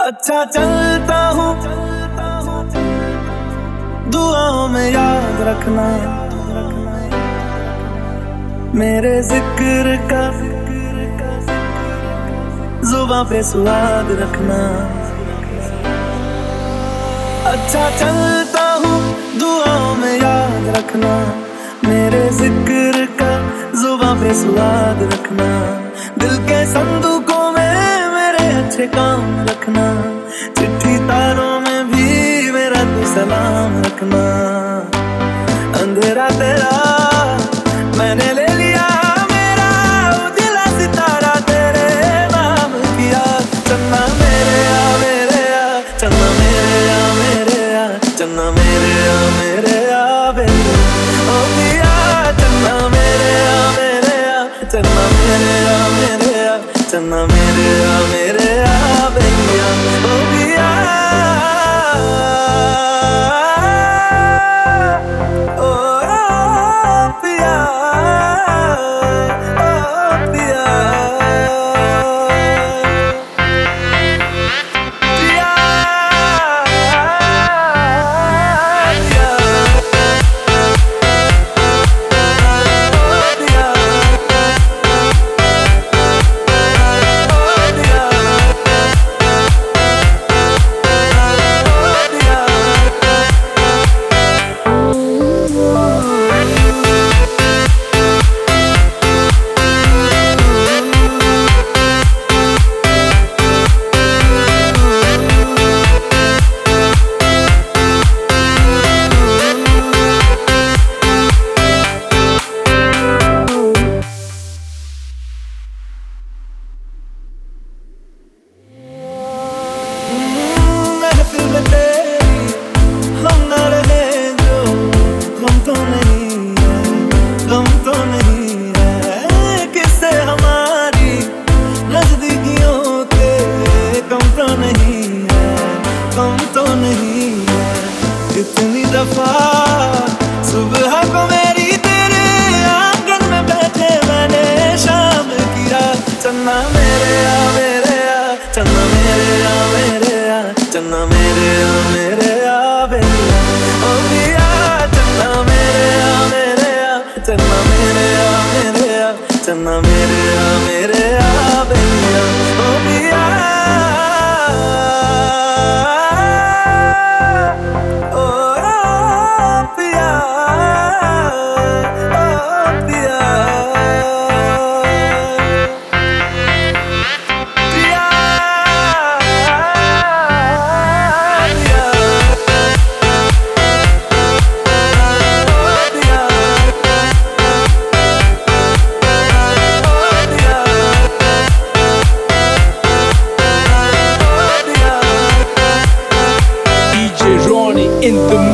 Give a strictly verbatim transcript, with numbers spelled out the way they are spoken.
अच्छा चलता हूँ दुआओं में याद रखना, मेरे जिक्र का जुबां पे स्वाद रखना। अच्छा चलता हूँ दुआओं में याद रखना, मेरे जिक्र का जुबां पे स्वाद रखना। दिल के संदूकों में मेरे अच्छे काम रखना, चिट्ठी तारों में भी मेरा तू सलाम रखना। अंधेरा तेरा मैंने ले लिया, मेरा उजला सितारा तेरे नाम किया। चन्ना मेरे आ मेरे आ, चन्ना मेरे आ मेरे आ, चन्ना मेरे आ मेरे आ बेबी ओ पिया। चन्ना मेरे आ मेरे आ, चन्ना मेरे आ मेरे आ, चन्ना मेरे आ मेरे आ बेबिया ओ पिया। ओ पिया ओ पिया इतनी दफा सुबह को मेरी तेरे आंगन में बैठे मैंने शाम किया। चन्ना मेरे आ मेरे आ, चन्ना मेरे आ मेरे आ, चन्ना मेरे आ मेरे आ बेबी ओ पिया। चन्ना मेरे आ मेरे आ, चन्ना मेरे आ मेरे आ, चन्ना मेरे आ मेरे आ बेबिया ओ पिया। In the